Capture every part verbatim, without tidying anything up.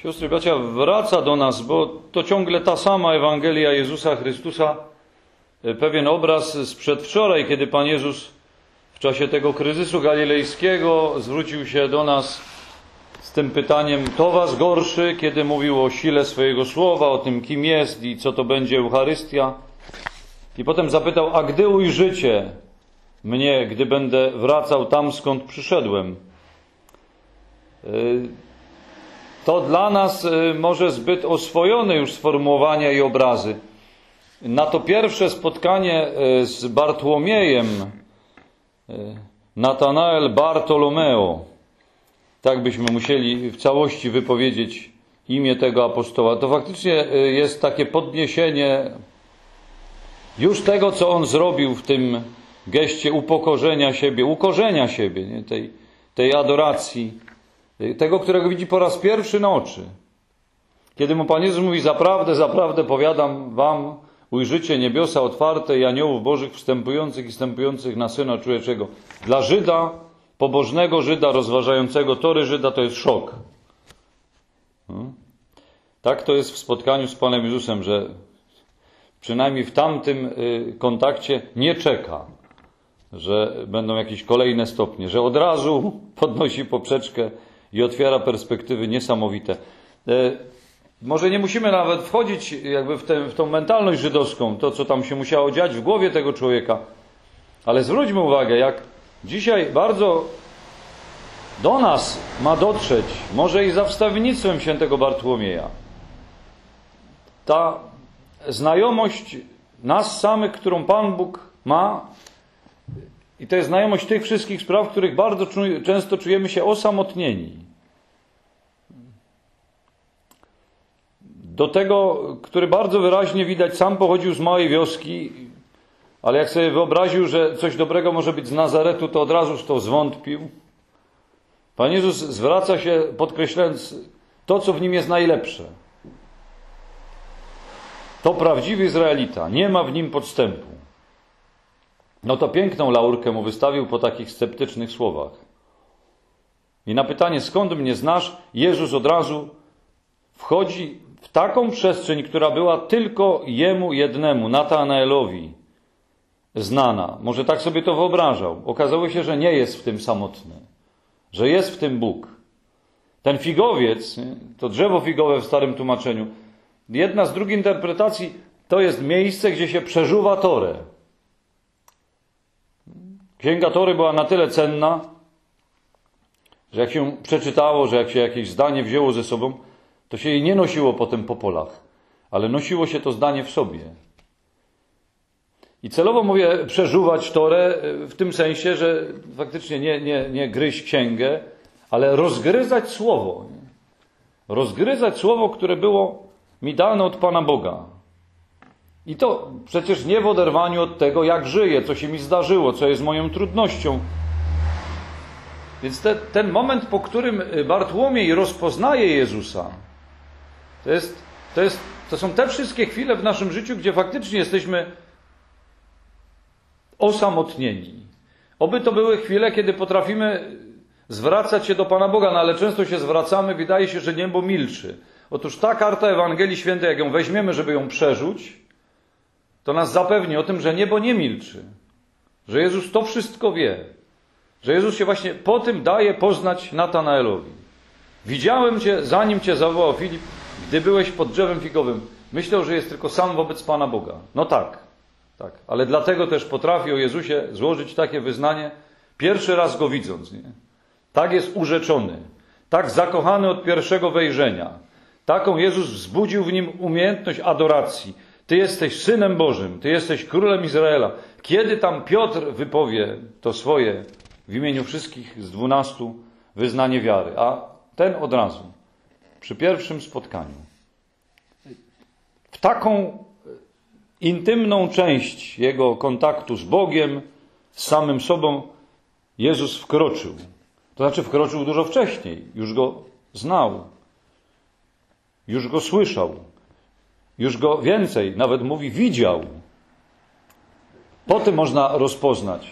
Siostry, bracia, wraca do nas, bo to ciągle ta sama Ewangelia Jezusa Chrystusa, pewien obraz sprzed wczoraj, kiedy Pan Jezus w czasie tego kryzysu galilejskiego zwrócił się do nas z tym pytaniem, kto was gorszy, kiedy mówił o sile swojego słowa, o tym, kim jest i co to będzie Eucharystia. I potem zapytał, a gdy ujrzycie mnie, gdy będę wracał tam, skąd przyszedłem? To dla nas może zbyt oswojone już sformułowania i obrazy. Na to pierwsze spotkanie z Bartłomiejem, Natanael Bartolomeo, tak byśmy musieli w całości wypowiedzieć imię tego apostoła, to faktycznie jest takie podniesienie już tego, co on zrobił w tym geście upokorzenia siebie, ukorzenia siebie, nie? Tej, tej adoracji, tego, którego widzi po raz pierwszy na oczy. Kiedy mu Pan Jezus mówi, zaprawdę, zaprawdę powiadam wam, ujrzycie niebiosa otwarte i aniołów bożych wstępujących i wstępujących na Syna Człowieczego. Dla Żyda, pobożnego Żyda, rozważającego tory Żyda, to jest szok. Hmm? Tak to jest w spotkaniu z Panem Jezusem, że przynajmniej w tamtym kontakcie nie czeka, że będą jakieś kolejne stopnie, że od razu podnosi poprzeczkę i otwiera perspektywy niesamowite. Może nie musimy nawet wchodzić jakby w, tę, w tą mentalność żydowską, to co tam się musiało dziać w głowie tego człowieka, ale zwróćmy uwagę, jak dzisiaj bardzo do nas ma dotrzeć, może i za wstawiennictwem świętego Bartłomieja, ta znajomość nas samych, którą Pan Bóg ma, i to jest znajomość tych wszystkich spraw, w których bardzo często czujemy się osamotnieni. Do tego, który bardzo wyraźnie widać, sam pochodził z małej wioski, ale jak sobie wyobraził, że coś dobrego może być z Nazaretu, to od razu w to zwątpił. Pan Jezus zwraca się, podkreślając to, co w nim jest najlepsze. To prawdziwy Izraelita, nie ma w nim podstępu. No to piękną laurkę mu wystawił po takich sceptycznych słowach. I na pytanie, skąd mnie znasz, Jezus od razu wchodzi w taką przestrzeń, która była tylko jemu jednemu, Natanaelowi, znana. Może tak sobie to wyobrażał. Okazało się, że nie jest w tym samotny, że jest w tym Bóg. Ten figowiec, to drzewo figowe w starym tłumaczeniu, jedna z drugich interpretacji, to jest miejsce, gdzie się przeżuwa Torę. Księga Tory była na tyle cenna, że jak się przeczytało, że jak się jakieś zdanie wzięło ze sobą, to się jej nie nosiło potem po polach, ale nosiło się to zdanie w sobie. I celowo mówię przeżuwać Torę w tym sensie, że faktycznie nie, nie, nie gryźć księgę, ale rozgryzać słowo. Rozgryzać słowo, które było mi dane od Pana Boga. I to przecież nie w oderwaniu od tego, jak żyję, co się mi zdarzyło, co jest moją trudnością. Więc te, ten moment, po którym Bartłomiej rozpoznaje Jezusa, to, jest, to, jest, to są te wszystkie chwile w naszym życiu, gdzie faktycznie jesteśmy osamotnieni. Oby to były chwile, kiedy potrafimy zwracać się do Pana Boga, no ale często się zwracamy, wydaje się, że niebo milczy. Otóż ta karta Ewangelii Świętej, jak ją weźmiemy, żeby ją przerzuć, to nas zapewni o tym, że niebo nie milczy, że Jezus to wszystko wie, że Jezus się właśnie po tym daje poznać Natanaelowi. Widziałem Cię, zanim Cię zawołał Filip, gdy byłeś pod drzewem figowym. Myślał, że jest tylko sam wobec Pana Boga. No tak, tak, ale dlatego też potrafi o Jezusie złożyć takie wyznanie, pierwszy raz Go widząc. Nie? Tak jest urzeczony, tak zakochany od pierwszego wejrzenia. Taką Jezus wzbudził w nim umiejętność adoracji. Ty jesteś Synem Bożym, Ty jesteś Królem Izraela. Kiedy tam Piotr wypowie to swoje w imieniu wszystkich z dwunastu wyznanie wiary, a ten od razu, przy pierwszym spotkaniu, w taką intymną część jego kontaktu z Bogiem, z samym sobą, Jezus wkroczył. To znaczy wkroczył dużo wcześniej, już Go znał, już Go słyszał. Już Go więcej, nawet mówi, widział. Po tym można rozpoznać,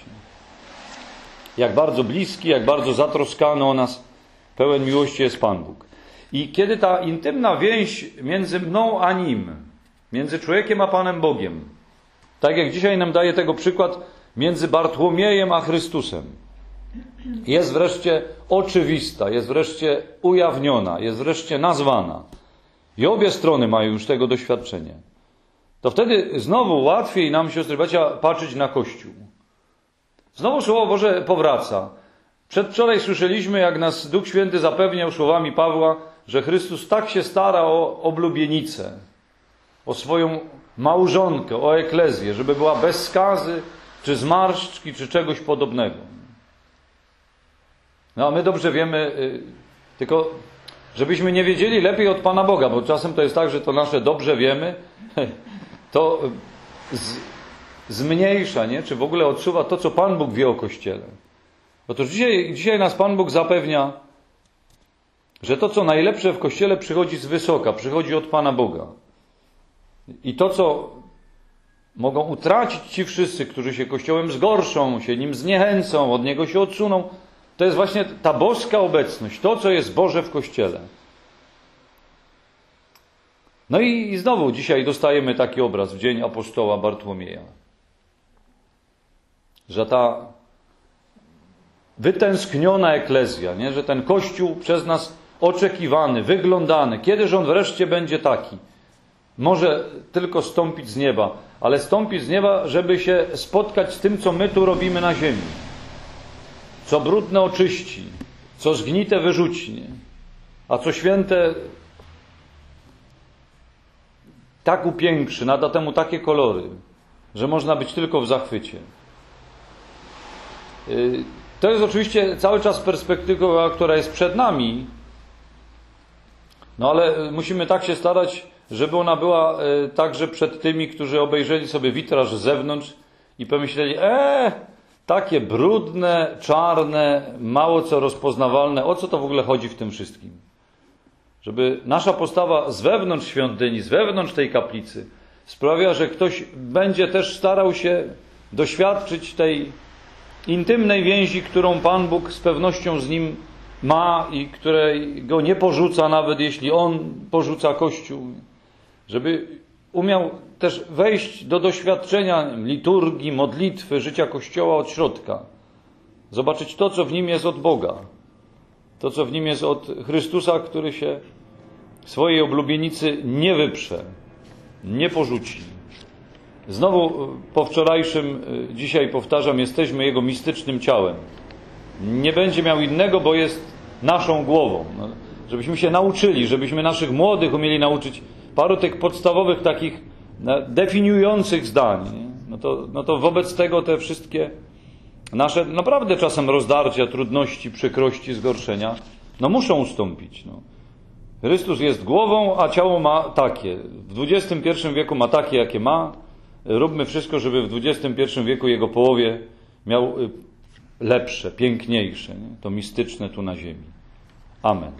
jak bardzo bliski, jak bardzo zatroskany o nas, pełen miłości jest Pan Bóg. I kiedy ta intymna więź między mną a Nim, między człowiekiem a Panem Bogiem, tak jak dzisiaj nam daje tego przykład, między Bartłomiejem a Chrystusem, jest wreszcie oczywista, jest wreszcie ujawniona, jest wreszcie nazwana. I obie strony mają już tego doświadczenie. To wtedy znowu łatwiej nam, siostry bracia, patrzeć na Kościół. Znowu Słowo Boże powraca. Przedwczoraj słyszeliśmy, jak nas Duch Święty zapewniał słowami Pawła, że Chrystus tak się stara o oblubienicę, o swoją małżonkę, o eklezję, żeby była bez skazy, czy zmarszczki, czy czegoś podobnego. No a my dobrze wiemy, yy, tylko żebyśmy nie wiedzieli lepiej od Pana Boga, bo czasem to jest tak, że to nasze dobrze wiemy, to z, zmniejsza, nie? Czy w ogóle odsuwa to, co Pan Bóg wie o Kościele. Otóż dzisiaj, dzisiaj nas Pan Bóg zapewnia, że to, co najlepsze w Kościele, przychodzi z wysoka, przychodzi od Pana Boga. I to, co mogą utracić ci wszyscy, którzy się Kościołem zgorszą, się nim zniechęcą, od niego się odsuną, to jest właśnie ta boska obecność, to, co jest Boże w Kościele. No i, i znowu dzisiaj dostajemy taki obraz w dzień apostoła Bartłomieja. Że ta wytęskniona eklezja, nie? Że ten Kościół przez nas oczekiwany, wyglądany, kiedyż on wreszcie będzie taki, może tylko stąpić z nieba, ale stąpić z nieba, żeby się spotkać z tym, co my tu robimy na ziemi. Co brudne oczyści, co zgnite wyrzuci, nie? A co święte tak upiększy, nada temu takie kolory, że można być tylko w zachwycie. To jest oczywiście cały czas perspektywa, która jest przed nami, no ale musimy tak się starać, żeby ona była także przed tymi, którzy obejrzeli sobie witraż z zewnątrz i pomyśleli, eee, takie brudne, czarne, mało co rozpoznawalne, o co to w ogóle chodzi w tym wszystkim? Żeby nasza postawa z wewnątrz świątyni, z wewnątrz tej kaplicy sprawia, że ktoś będzie też starał się doświadczyć tej intymnej więzi, którą Pan Bóg z pewnością z nim ma i której go nie porzuca, nawet jeśli on porzuca Kościół. Żeby umiał też wejść do doświadczenia liturgii, modlitwy, życia Kościoła od środka. Zobaczyć to, co w nim jest od Boga. To, co w nim jest od Chrystusa, który się swojej oblubienicy nie wyprze, nie porzuci. Znowu po wczorajszym, dzisiaj powtarzam, jesteśmy Jego mistycznym ciałem. Nie będzie miał innego, bo jest naszą głową. No, żebyśmy się nauczyli, żebyśmy naszych młodych umieli nauczyć paru tych podstawowych takich definiujących zdań. No to, no to wobec tego te wszystkie nasze naprawdę czasem rozdarcia, trudności, przykrości, zgorszenia, no muszą ustąpić. No. Chrystus jest głową, a ciało ma takie. W dwudziestym pierwszym wieku ma takie, jakie ma. Róbmy wszystko, żeby w dwudziestym pierwszym wieku jego połowie miał lepsze, piękniejsze, nie? To mistyczne tu na ziemi. Amen.